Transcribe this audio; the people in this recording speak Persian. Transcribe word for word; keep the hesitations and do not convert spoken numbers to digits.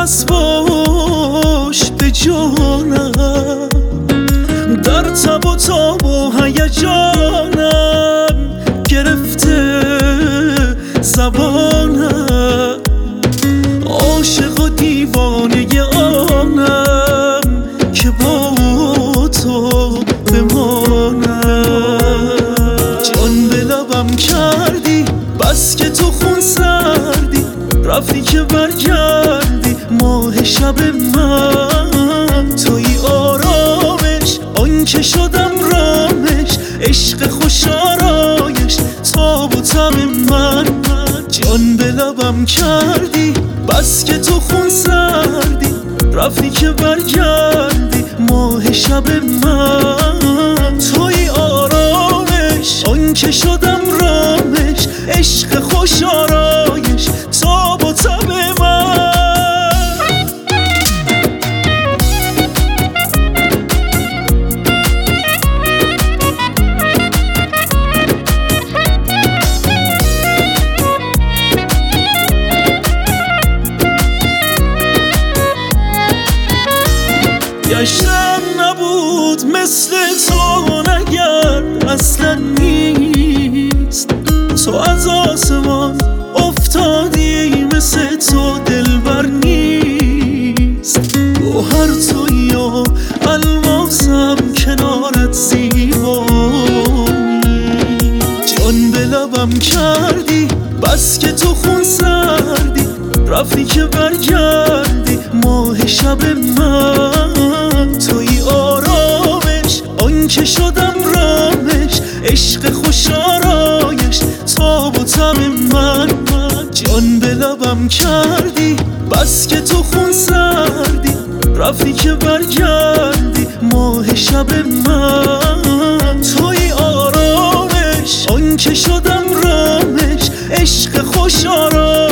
از پشت جانم، در تب و تاب و هیجانم گرفته زبانم. عاشق و دیوانه آنم که با تو بمانم. جان به لبم کردی بس که تو خون سردی، رفتی که برگردی ماه شب من. توی آرامش آن که شدم رامش، عشق خوش آرایش تاب و تب من. جان به لبم کردی بس که تو خون سردی، رفتی که برگردی ماه شب من. توی آرامش آن که شدم رامش، عشق خوش آرایش تاب و تب من. گشتم نبود مثل تو نگرد اصلا نیست. تو از آسمان افتادی مثل تو دلبر نیست. گوهر تویی و الماسم کنارت زیبایی. جان به لبم کردی بس که تو خون سردی، رفتی که برگردی ماه شب من. توی آرامش آن که شدم رامش، عشق خوش آرایش تاب و تب من. جان به لبم کردی بس که تو خون سردی، رفتی که برگردی ماه شب من. توی آرامش آن که شدم رامش، عشق خوش آرایش